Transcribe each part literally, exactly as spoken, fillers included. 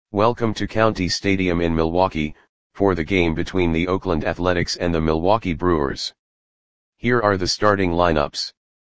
Welcome to County Stadium in Milwaukee, for the game between the Oakland Athletics and the Milwaukee Brewers. Here are the starting lineups.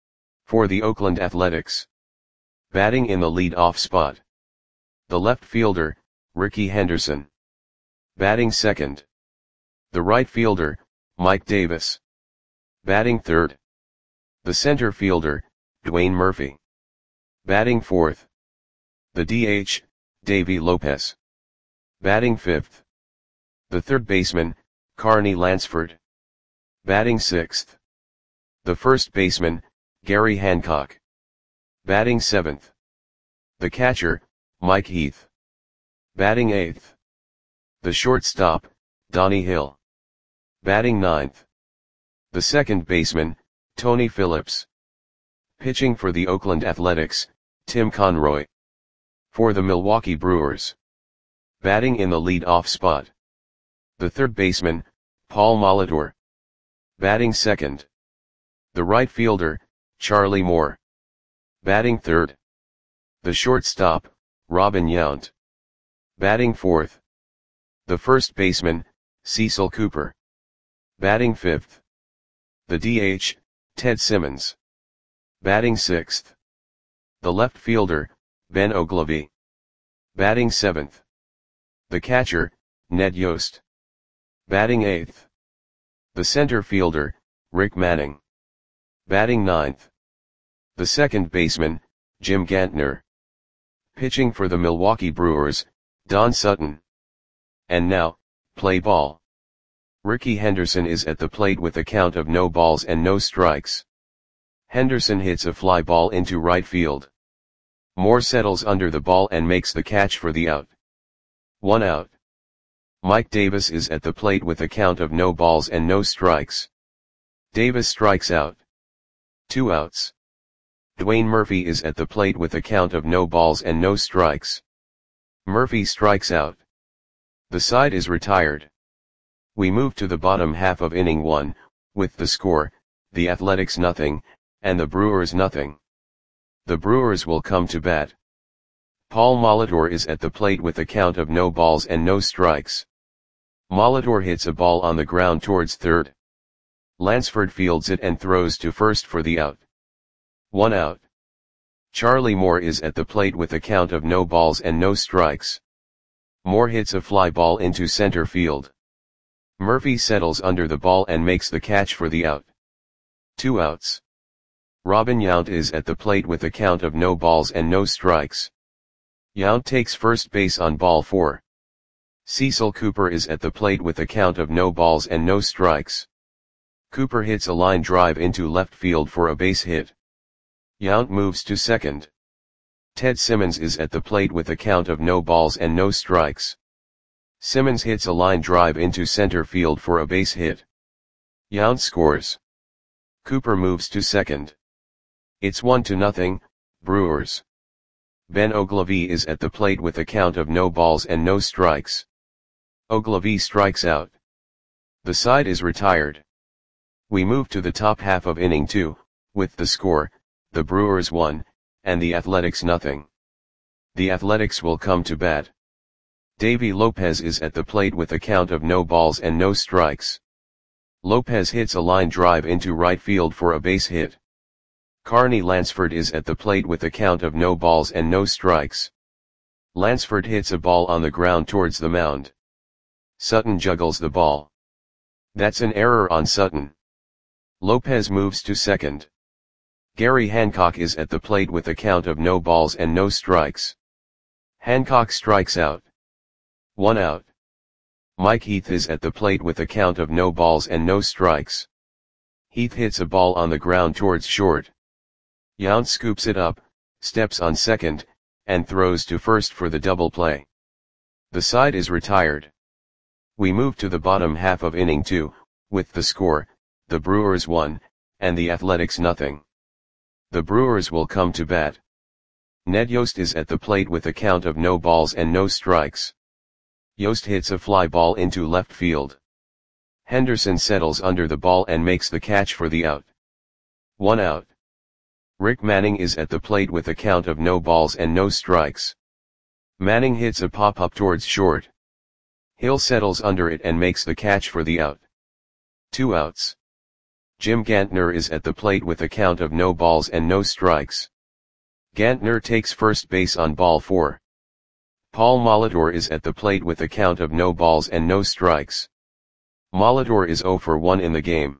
For the Oakland Athletics. Batting in the lead-off spot. The left fielder, Rickey Henderson. Batting second. The right fielder, Mike Davis. Batting third. The center fielder, Dwayne Murphy. Batting fourth. The D H, Davey Lopez. Batting fifth. The third baseman, Carney Lansford. Batting sixth. The first baseman, Gary Hancock. Batting seventh. The catcher, Mike Heath. Batting eighth. The shortstop, Donnie Hill. Batting ninth. The second baseman, Tony Phillips. Pitching for the Oakland Athletics, Tim Conroy. For the Milwaukee Brewers. Batting in the lead-off spot. The third baseman, Paul Molitor. Batting second. The right fielder, Charlie Moore. Batting third. The shortstop, Robin Yount. Batting fourth. The first baseman, Cecil Cooper. Batting fifth. The D H, Ted Simmons. Batting sixth. The left fielder, Ben Oglivie. Batting seventh. The catcher, Ned Yost. Batting eighth. The center fielder, Rick Manning. Batting ninth. The second baseman, Jim Gantner. Pitching for the Milwaukee Brewers, Don Sutton. And now, play ball. Rickey Henderson is at the plate with a count of no balls and no strikes. Henderson hits a fly ball into right field. Moore settles under the ball and makes the catch for the out. One out. Mike Davis is at the plate with a count of no balls and no strikes. Davis strikes out. Two outs. Dwayne Murphy is at the plate with a count of no balls and no strikes. Murphy strikes out. The side is retired. We move to the bottom half of inning one, with the score, the Athletics nothing, and the Brewers nothing. The Brewers will come to bat. Paul Molitor is at the plate with a count of no balls and no strikes. Molitor hits a ball on the ground towards third. Lansford fields it and throws to first for the out. One out. Charlie Moore is at the plate with a count of no balls and no strikes. Moore hits a fly ball into center field. Murphy settles under the ball and makes the catch for the out. Two outs. Robin Yount is at the plate with a count of no balls and no strikes. Yount takes first base on ball four. Cecil Cooper is at the plate with a count of no balls and no strikes. Cooper hits a line drive into left field for a base hit. Yount moves to second. Ted Simmons is at the plate with a count of no balls and no strikes. Simmons hits a line drive into center field for a base hit. Yount scores. Cooper moves to second. It's one to nothing, Brewers. Ben Oglivie is at the plate with a count of no balls and no strikes. Oglivie strikes out. The side is retired. We move to the top half of inning two, with the score, the Brewers one, and the Athletics nothing. The Athletics will come to bat. Davey Lopez is at the plate with a count of no balls and no strikes. Lopez hits a line drive into right field for a base hit. Carney Lansford is at the plate with a count of no balls and no strikes. Lansford hits a ball on the ground towards the mound. Sutton juggles the ball. That's an error on Sutton. Lopez moves to second. Gary Hancock is at the plate with a count of no balls and no strikes. Hancock strikes out. One out. Mike Heath is at the plate with a count of no balls and no strikes. Heath hits a ball on the ground towards short. Yount scoops it up, steps on second, and throws to first for the double play. The side is retired. We move to the bottom half of inning two, with the score, the Brewers one, and the Athletics nothing. The Brewers will come to bat. Ned Yost is at the plate with a count of no balls and no strikes. Yost hits a fly ball into left field. Henderson settles under the ball and makes the catch for the out. One out. Rick Manning is at the plate with a count of no balls and no strikes. Manning hits a pop-up towards short. Hill settles under it and makes the catch for the out. Two outs. Jim Gantner is at the plate with a count of no balls and no strikes. Gantner takes first base on ball four. Paul Molitor is at the plate with a count of no balls and no strikes. Molitor is oh for one in the game.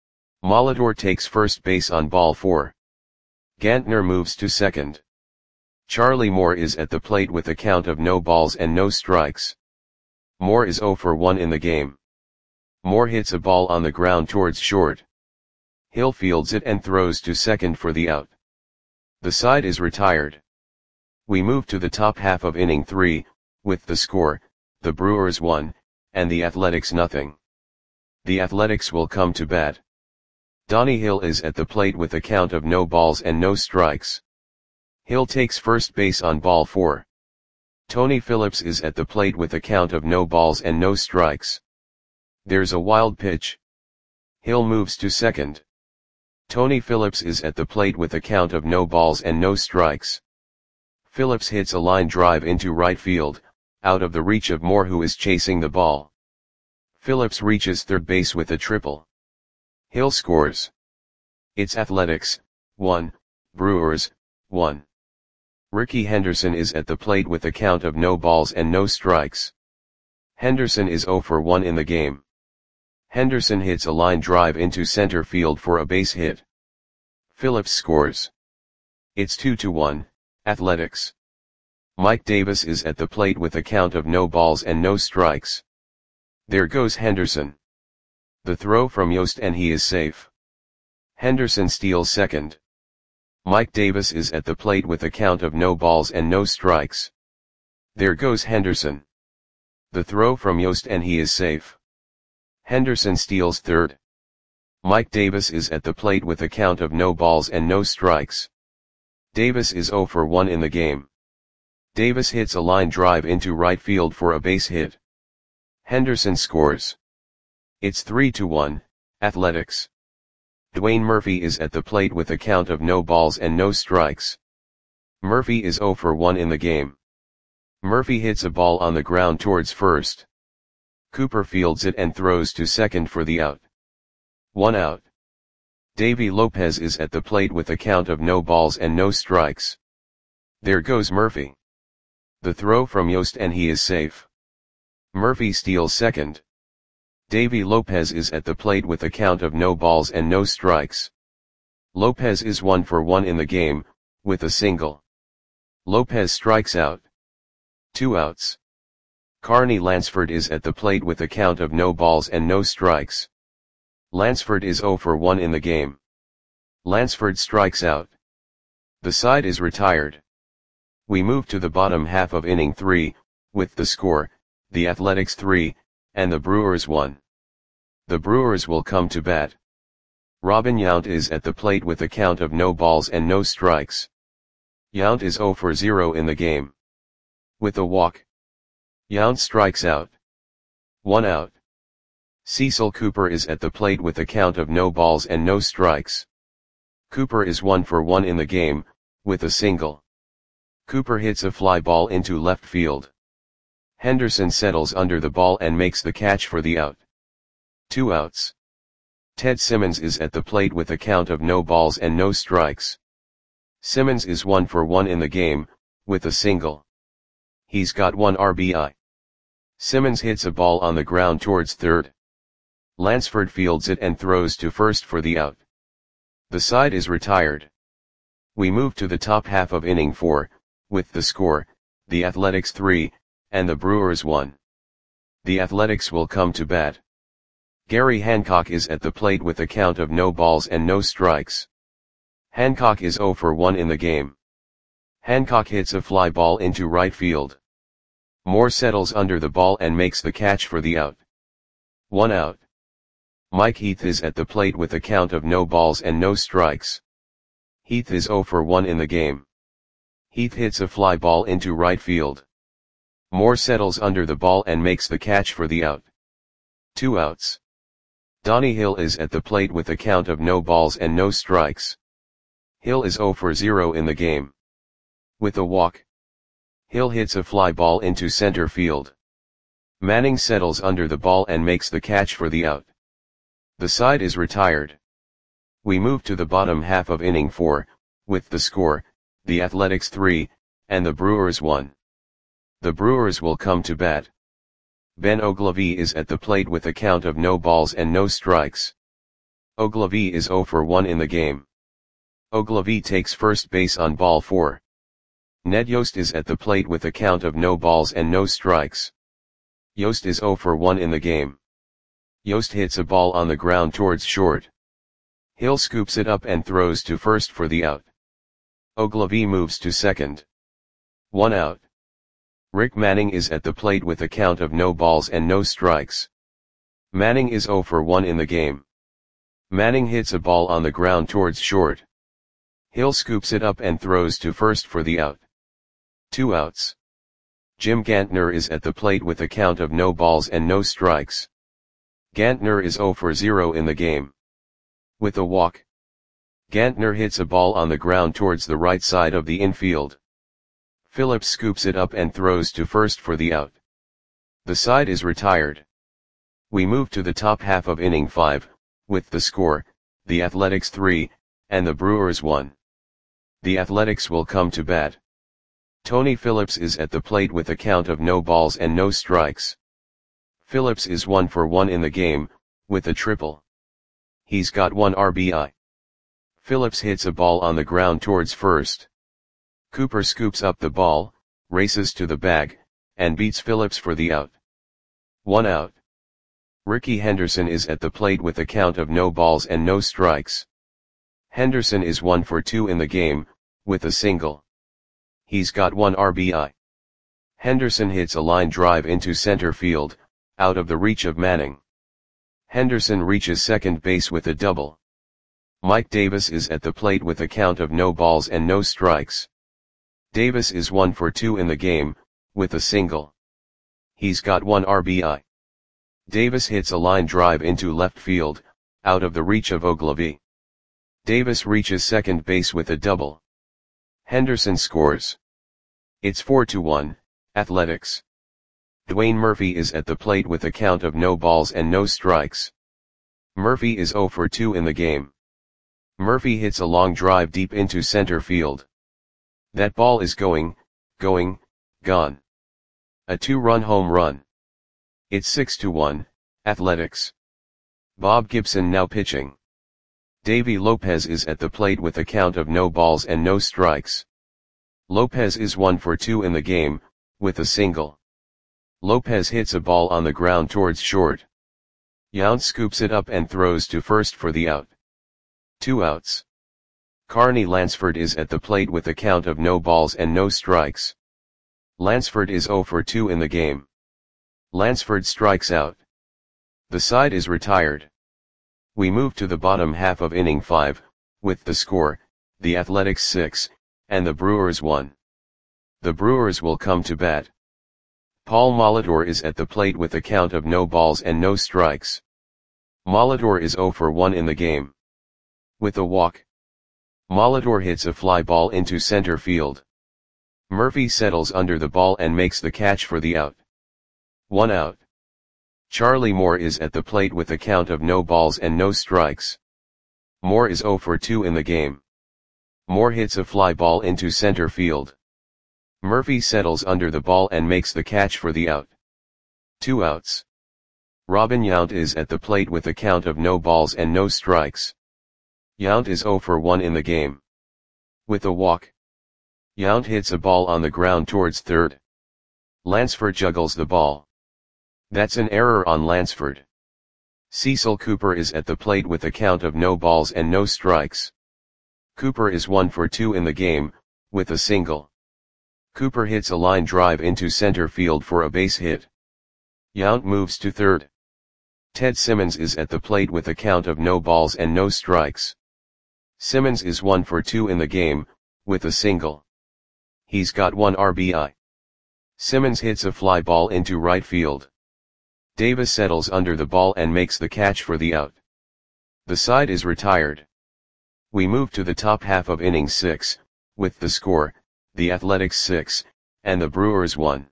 Molitor takes first base on ball four. Gantner moves to second. Charlie Moore is at the plate with a count of no balls and no strikes. Moore is oh for one in the game. Moore hits a ball on the ground towards short. Hill fields it and throws to second for the out. The side is retired. We move to the top half of inning three, with the score, the Brewers one, and the Athletics nothing. The Athletics will come to bat. Donnie Hill is at the plate with a count of no balls and no strikes. Hill takes first base on ball four. Tony Phillips is at the plate with a count of no balls and no strikes. There's a wild pitch. Hill moves to second. Tony Phillips is at the plate with a count of no balls and no strikes. Phillips hits a line drive into right field, out of the reach of Moore, who is chasing the ball. Phillips reaches third base with a triple. Hill scores. It's Athletics, one, Brewers, one. Rickey Henderson is at the plate with a count of no balls and no strikes. Henderson is oh for one in the game. Henderson hits a line drive into center field for a base hit. Phillips scores. It's two to one, Athletics. Mike Davis is at the plate with a count of no balls and no strikes. There goes Henderson. The throw from Yost and he is safe. Henderson steals second. Mike Davis is at the plate with a count of no balls and no strikes. There goes Henderson. The throw from Yost and he is safe. Henderson steals third. Mike Davis is at the plate with a count of no balls and no strikes. Davis is oh for one in the game. Davis hits a line drive into right field for a base hit. Henderson scores. It's three to one, Athletics. Dwayne Murphy is at the plate with a count of no balls and no strikes. Murphy is oh for one in the game. Murphy hits a ball on the ground towards first. Cooper fields it and throws to second for the out. One out. Davy Lopez is at the plate with a count of no balls and no strikes. There goes Murphy. The throw from Yost and he is safe. Murphy steals second. Davy Lopez is at the plate with a count of no balls and no strikes. Lopez is one for one in the game, with a single. Lopez strikes out. Two outs. Carney Lansford is at the plate with a count of no balls and no strikes. Lansford is oh for one in the game. Lansford strikes out. The side is retired. We move to the bottom half of inning three, with the score, the Athletics three, and the Brewers one. The Brewers will come to bat. Robin Yount is at the plate with a count of no balls and no strikes. Yount is oh for zero in the game. With a walk. Yount strikes out. One out. Cecil Cooper is at the plate with a count of no balls and no strikes. Cooper is one for one in the game, with a single. Cooper hits a fly ball into left field. Henderson settles under the ball and makes the catch for the out. Two outs. Ted Simmons is at the plate with a count of no balls and no strikes. Simmons is one for one in the game, with a single. He's got one R B I. Simmons hits a ball on the ground towards third. Lansford fields it and throws to first for the out. The side is retired. We move to the top half of inning four, with the score, the Athletics three, and the Brewers one. The Athletics will come to bat. Gary Hancock is at the plate with a count of no balls and no strikes. Hancock is oh for one in the game. Hancock hits a fly ball into right field. Moore settles under the ball and makes the catch for the out. One out. Mike Heath is at the plate with a count of no balls and no strikes. Heath is oh for one in the game. Heath hits a fly ball into right field. Moore settles under the ball and makes the catch for the out. Two outs. Donnie Hill is at the plate with a count of no balls and no strikes. Hill is oh for zero in the game. With a walk. Hill hits a fly ball into center field. Manning settles under the ball and makes the catch for the out. The side is retired. We move to the bottom half of inning four, with the score, the Athletics three, and the Brewers one. The Brewers will come to bat. Ben Oglivie is at the plate with a count of no balls and no strikes. Oglivie is zero for one in the game. Oglivie takes first base on ball four. Ned Yost is at the plate with a count of no balls and no strikes. Yost is zero for one in the game. Yost hits a ball on the ground towards short. Hill scoops it up and throws to first for the out. Oglivie moves to second. One out. Rick Manning is at the plate with a count of no balls and no strikes. Manning is zero for one in the game. Manning hits a ball on the ground towards short. Hill scoops it up and throws to first for the out. Two outs. Jim Gantner is at the plate with a count of no balls and no strikes. Gantner is zero for zero in the game. With a walk. Gantner hits a ball on the ground towards the right side of the infield. Phillips scoops it up and throws to first for the out. The side is retired. We move to the top half of inning five, with the score, the Athletics three, and the Brewers one. The Athletics will come to bat. Tony Phillips is at the plate with a count of no balls and no strikes. Phillips is one for one in the game, with a triple. He's got one R B I. Phillips hits a ball on the ground towards first. Cooper scoops up the ball, races to the bag, and beats Phillips for the out. One out. Ricky Henderson is at the plate with a count of no balls and no strikes. Henderson is one for two in the game, with a single. He's got one R B I. Henderson hits a line drive into center field, out of the reach of Manning. Henderson reaches second base with a double. Mike Davis is at the plate with a count of no balls and no strikes. Davis is one for two in the game, with a single. He's got one R B I. Davis hits a line drive into left field, out of the reach of Oglivie. Davis reaches second base with a double. Henderson scores. It's four to one, Athletics. Dwayne Murphy is at the plate with a count of no balls and no strikes. Murphy is zero for two in the game. Murphy hits a long drive deep into center field. That ball is going, going, gone. A two-run home run. It's six to one, Athletics. Bob Gibson now pitching. Davy Lopez is at the plate with a count of no balls and no strikes. Lopez is one for two in the game, with a single. Lopez hits a ball on the ground towards short. Yount scoops it up and throws to first for the out. Two outs. Carney Lansford is at the plate with a count of no balls and no strikes. Lansford is zero for two in the game. Lansford strikes out. The side is retired. We move to the bottom half of inning five, with the score, the Athletics six, and the Brewers one. The Brewers will come to bat. Paul Molitor is at the plate with a count of no balls and no strikes. Molitor is zero for one in the game. With a walk. Molitor hits a fly ball into center field. Murphy settles under the ball and makes the catch for the out. One out. Charlie Moore is at the plate with a count of no balls and no strikes. Moore is zero for two in the game. Moore hits a fly ball into center field. Murphy settles under the ball and makes the catch for the out. Two outs. Robin Yount is at the plate with a count of no balls and no strikes. Yount is zero for one in the game. With a walk. Yount hits a ball on the ground towards third. Lansford juggles the ball. That's an error on Lansford. Cecil Cooper is at the plate with a count of no balls and no strikes. Cooper is one for two in the game, with a single. Cooper hits a line drive into center field for a base hit. Yount moves to third. Ted Simmons is at the plate with a count of no balls and no strikes. Simmons is one for two in the game, with a single. He's got one R B I. Simmons hits a fly ball into right field. Davis settles under the ball and makes the catch for the out. The side is retired. We move to the top half of inning six, with the score, the Athletics six, and the Brewers one.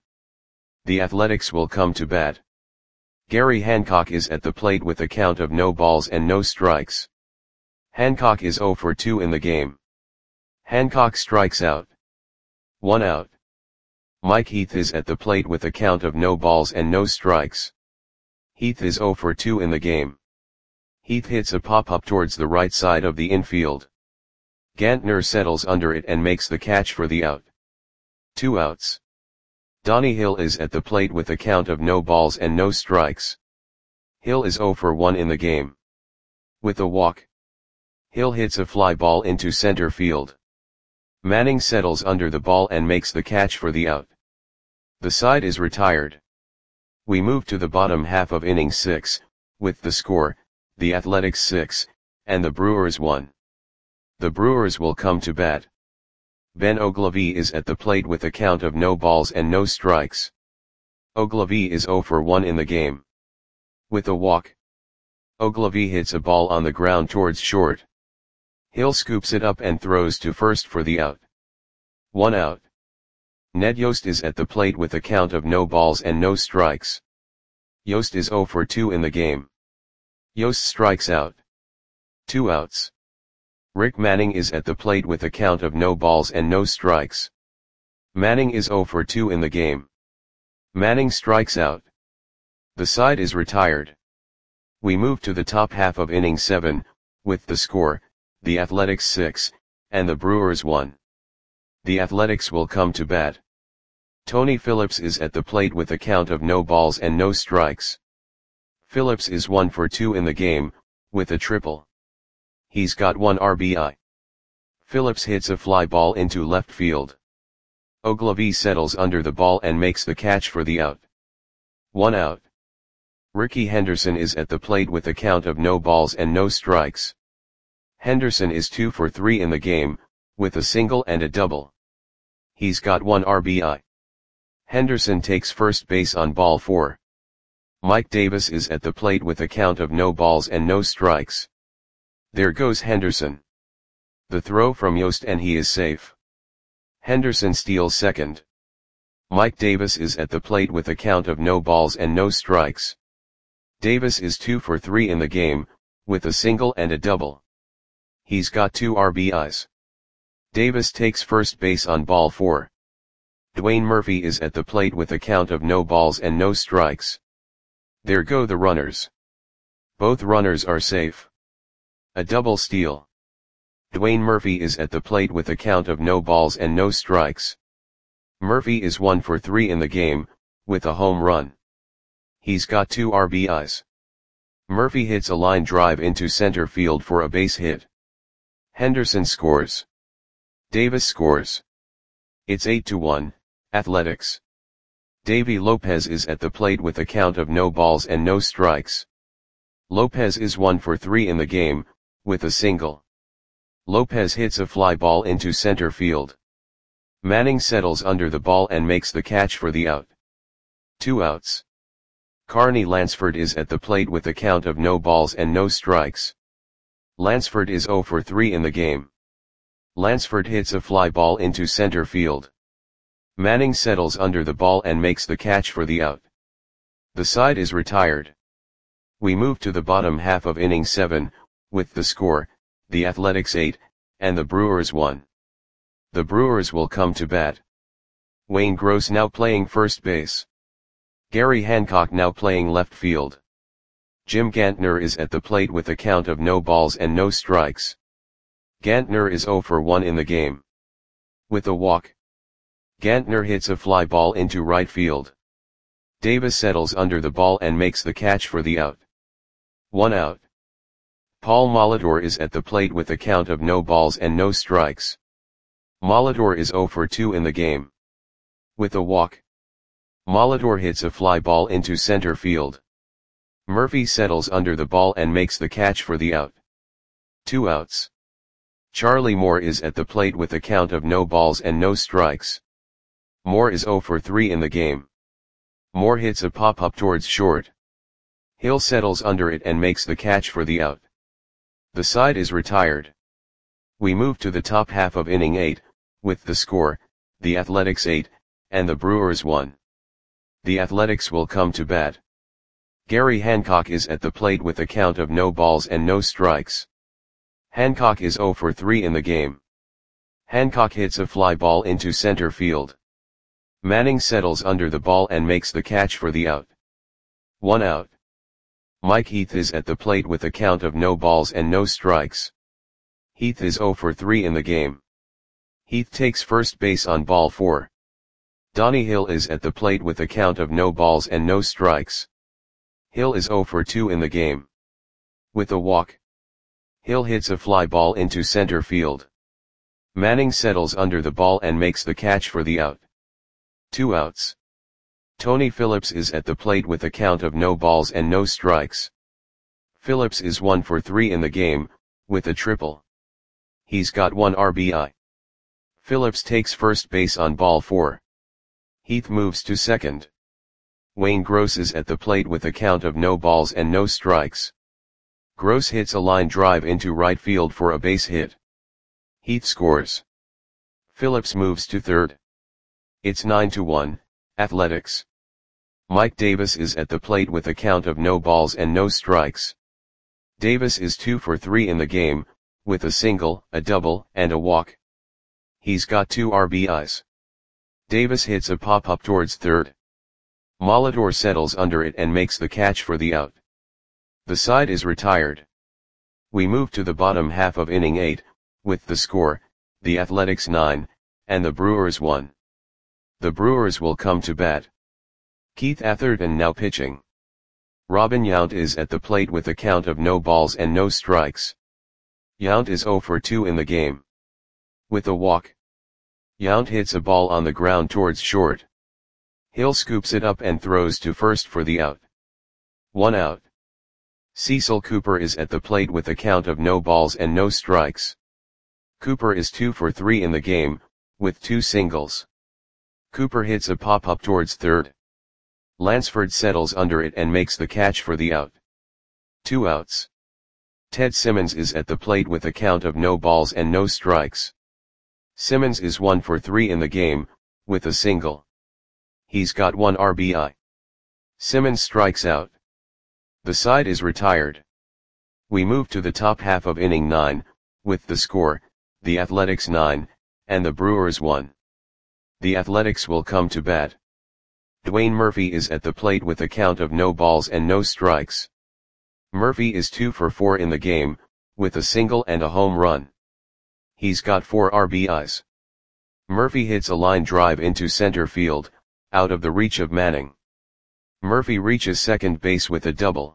The Athletics will come to bat. Gary Hancock is at the plate with a count of no balls and no strikes. Hancock is oh for two in the game. Hancock strikes out. One out. Mike Heath is at the plate with a count of no balls and no strikes. Heath is oh for two in the game. Heath hits a pop-up towards the right side of the infield. Gantner settles under it and makes the catch for the out. Two outs. Donnie Hill is at the plate with a count of no balls and no strikes. Hill is oh for one in the game. With a walk. Hill hits a fly ball into center field. Manning settles under the ball and makes the catch for the out. The side is retired. We move to the bottom half of inning six, with the score, the Athletics six, and the Brewers one. The Brewers will come to bat. Ben Oglivie is at the plate with a count of no balls and no strikes. Oglivie is oh for one in the game. With a walk. Oglivie hits a ball on the ground towards short. Hill scoops it up and throws to first for the out. One out. Ned Yost is at the plate with a count of no balls and no strikes. Yost is oh for two in the game. Yost strikes out. Two outs. Rick Manning is at the plate with a count of no balls and no strikes. Manning is oh for two in the game. Manning strikes out. The side is retired. We move to the top half of inning seven, with the score, the Athletics six, and the Brewers one. The Athletics will come to bat. Tony Phillips is at the plate with a count of no balls and no strikes. Phillips is one for two in the game, with a triple. He's got one R B I. Phillips hits a fly ball into left field. Oglivie settles under the ball and makes the catch for the out. One out. Ricky Henderson is at the plate with a count of no balls and no strikes. Henderson is two for three in the game, with a single and a double. He's got one R B I. Henderson takes first base on ball four. Mike Davis is at the plate with a count of no balls and no strikes. There goes Henderson. The throw from Yost and he is safe. Henderson steals second. Mike Davis is at the plate with a count of no balls and no strikes. Davis is two for three in the game, with a single and a double. He's got two R B Is. Davis takes first base on ball four. Dwayne Murphy is at the plate with a count of no balls and no strikes. There go the runners. Both runners are safe. A double steal. Dwayne Murphy is at the plate with a count of no balls and no strikes. Murphy is one for three in the game, with a home run. He's got two R B Is. Murphy hits a line drive into center field for a base hit. Henderson scores. Davis scores. It's eight to one, Athletics. Davy Lopez is at the plate with a count of no balls and no strikes. Lopez is one for three in the game, with a single. Lopez hits a fly ball into center field. Manning settles under the ball and makes the catch for the out. Two outs. Carney Lansford is at the plate with a count of no balls and no strikes. Lansford is oh for three in the game. Lansford hits a fly ball into center field. Manning settles under the ball and makes the catch for the out. The side is retired. We move to the bottom half of inning seven, with the score, the Athletics eight, and the Brewers one. The Brewers will come to bat. Wayne Gross now playing first base. Gary Hancock now playing left field. Jim Gantner is at the plate with a count of no balls and no strikes. Gantner is oh for one in the game. With a walk. Gantner hits a fly ball into right field. Davis settles under the ball and makes the catch for the out. One out. Paul Molitor is at the plate with a count of no balls and no strikes. Molitor is oh for two in the game. With a walk. Molitor hits a fly ball into center field. Murphy settles under the ball and makes the catch for the out. Two outs. Charlie Moore is at the plate with a count of no balls and no strikes. Moore is oh for three in the game. Moore hits a pop-up towards short. Hill settles under it and makes the catch for the out. The side is retired. We move to the top half of inning eight, with the score, the Athletics eight, and the Brewers one. The Athletics will come to bat. Gary Hancock is at the plate with a count of no balls and no strikes. Hancock is oh for three in the game. Hancock hits a fly ball into center field. Manning settles under the ball and makes the catch for the out. One out. Mike Heath is at the plate with a count of no balls and no strikes. Heath is oh for three in the game. Heath takes first base on ball four. Donnie Hill is at the plate with a count of no balls and no strikes. Hill is oh for two in the game. With a walk, Hill hits a fly ball into center field. Manning settles under the ball and makes the catch for the out. Two outs. Tony Phillips is at the plate with a count of no balls and no strikes. Phillips is one for three in the game, with a triple. He's got one R B I. Phillips takes first base on ball four. Heath moves to second. Wayne Gross is at the plate with a count of no balls and no strikes. Gross hits a line drive into right field for a base hit. Heath scores. Phillips moves to third. It's nine to one, Athletics. Mike Davis is at the plate with a count of no balls and no strikes. Davis is two for three in the game, with a single, a double, and a walk. He's got two R B Is. Davis hits a pop-up towards third. Molitor settles under it and makes the catch for the out. The side is retired. We move to the bottom half of inning eight, with the score, the Athletics nine, and the Brewers one. The Brewers will come to bat. Keith Atherton now pitching. Robin Yount is at the plate with a count of no balls and no strikes. Yount is oh for two in the game. With a walk, Yount hits a ball on the ground towards short. Hill scoops it up and throws to first for the out. One out. Cecil Cooper is at the plate with a count of no balls and no strikes. Cooper is two for three in the game, with two singles. Cooper hits a pop-up towards third. Lansford settles under it and makes the catch for the out. Two outs. Ted Simmons is at the plate with a count of no balls and no strikes. Simmons is one for three in the game, with a single. He's got one R B I. Simmons strikes out. The side is retired. We move to the top half of inning nine, with the score, the Athletics nine, and the Brewers one. The Athletics will come to bat. Dwayne Murphy is at the plate with a count of no balls and no strikes. Murphy is two for four in the game, with a single and a home run. He's got four R B Is. Murphy hits a line drive into center field, out of the reach of Manning. Murphy reaches second base with a double.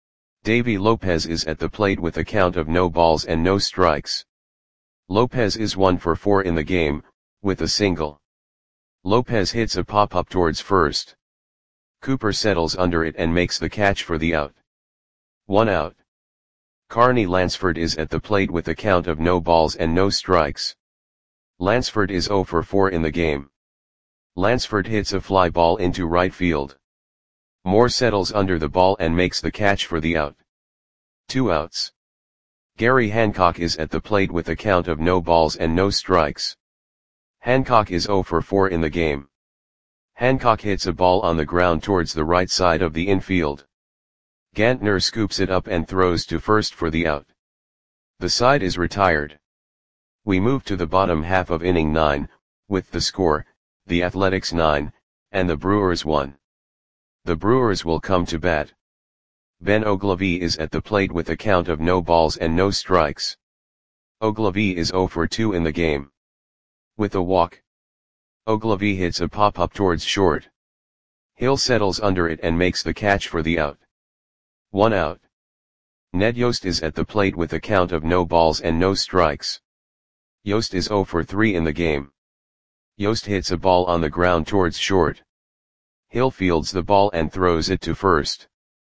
Davy Lopez is at the plate with a count of no balls and no strikes. Lopez is one for four in the game, with a single. Lopez hits a pop-up towards first. Cooper settles under it and makes the catch for the out. One out. Carney Lansford is at the plate with a count of no balls and no strikes. Lansford is oh for four in the game. Lansford hits a fly ball into right field. Moore settles under the ball and makes the catch for the out. Two outs. Gary Hancock is at the plate with a count of no balls and no strikes. Hancock is oh for four in the game. Hancock hits a ball on the ground towards the right side of the infield. Gantner scoops it up and throws to first for the out. The side is retired. We move to the bottom half of inning nine, with the score, the Athletics nine, and the Brewers one. The Brewers will come to bat. Ben Oglivie is at the plate with a count of no balls and no strikes. Oglivie is oh for two in the game. With a walk, Oglivie hits a pop-up towards short. Hill settles under it and makes the catch for the out. One out. Ned Yost is at the plate with a count of no balls and no strikes. Yost is oh for three in the game. Yost hits a ball on the ground towards short. Hill fields the ball and throws it to first.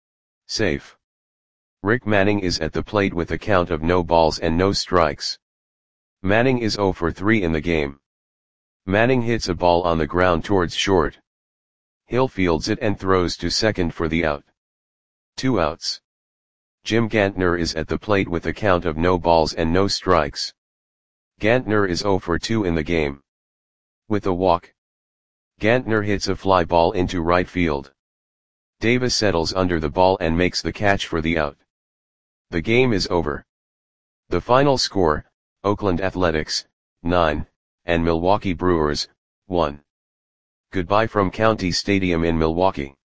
Safe. Rick Manning is at the plate with a count of no balls and no strikes. Manning is oh for three in the game. Manning hits a ball on the ground towards short. Hill fields it and throws to second for the out. Two outs. Jim Gantner is at the plate with a count of no balls and no strikes. Gantner is oh for two in the game. With a walk, Gantner hits a fly ball into right field. Davis settles under the ball and makes the catch for the out. The game is over. The final score, Oakland Athletics, nine, and Milwaukee Brewers, one. Goodbye from County Stadium in Milwaukee.